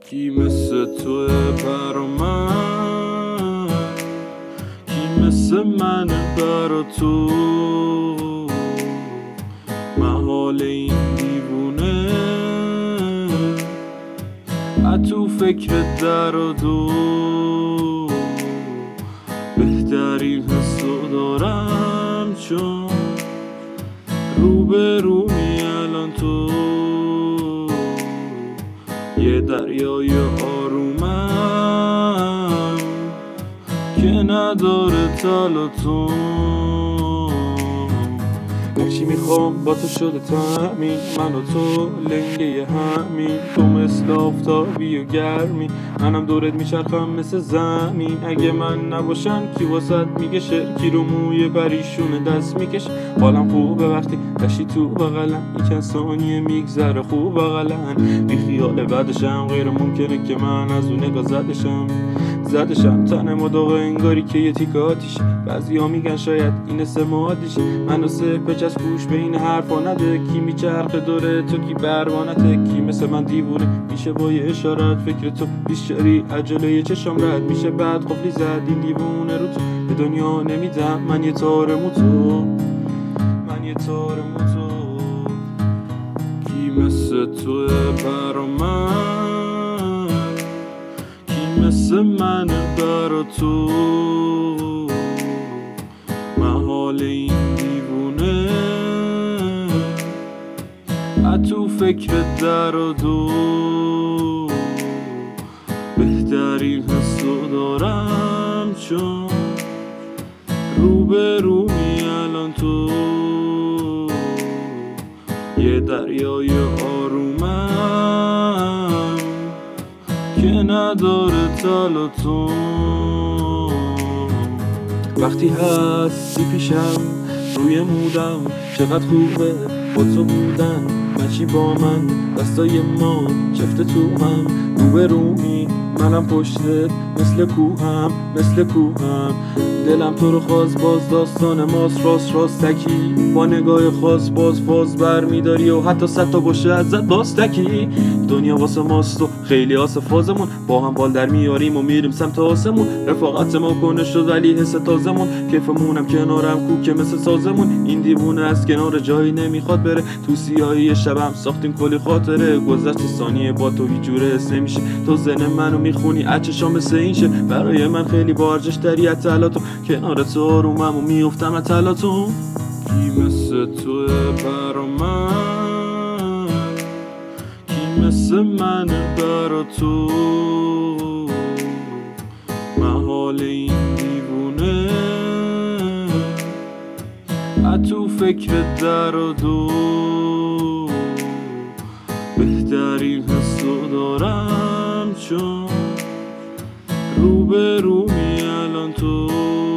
کی مثل تو برا من، کی مثل من برا تو، محال این دیوونه تو فکر در و دو، بهترین حسو دارم چون روبرومی الان تو، یه دریای آرومم که نداره تلاطم. هرچی میخوام با تو شده تامین، من و تو لنگه همین، تو مثل آفتابی و گرمی، منم دورت میچرخم مثل زمین. اگه من نباشم کی واسط میگشه، کی رو موی پریشون دست میکشه. حالم خوبه وقتی داشتی تو بغلم، یکن ثانیه میگذره خوب بغلن. بی خیال بعدشم غیر ممکنه که من از اون نگاه زدشم تن مداغ انگاری که یه تیکه آتیشه. بعضی ها میگن شاید این سمادیشه، منو سپچ از پوش به این حرفا نده. کی میچرخه دوره تو کی بروانته، کی مثل من دیوونه میشه با یه اشارت. فکر تو بیشتری عجله یه چشم رد میشه، بعد قفلی زد این دیوونه رو تو. به دنیا نمیدم من یه تار موتو، من یه تار موتو. کی مثل تو برا من، کی مثل من برا تو، محال این دیوونه تو فکر در و دو، بهترین حسو دارم چون روبرومی الان تو، یه دریای آرومم که نداره تلاطم. وقتی هستی پیشم روی مودم، چقدر خوبه با تو بودن. مچی با من دستای ما چفت تو هم، روبرومی منم پشتت مثل کوهم، مثل کوهم. دلم تو رو خواست باز داستان ماست، راستکی با نگاه خاص باز فاز بر میداری و حتی 100 تا باشه ازت باستکی. دنیا واسه ماست و خیلی آسه فازمون، با هم بال در میاریم و میریم سمت آسمون. رفاقت ما کنه شد ولی حس تازمون، کیفمونم کنارم کوکه مثل سازمون. این دیوونه از کنار جایی نمیخواد بره، تو سیاهی شبم ساختیم کلی خاطره. گذشت ثانیه با تو هیچ جوره حس نمیشه، تو ذهن منو میخونی اچشام مثل این شه. برای من خیلی با ارزش تری اطلاعاتو، کنار تو آرومم و میافتم اطلاعاتو. کی مثل تو برا من، کی مثل من برا تو، محال این دیوونه تو فکر در و دو، بهترین حسو دارم چون روبرومی الان تو،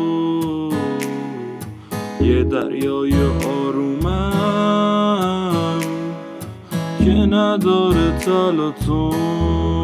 یه دریای آرومم که نداره تلاطم.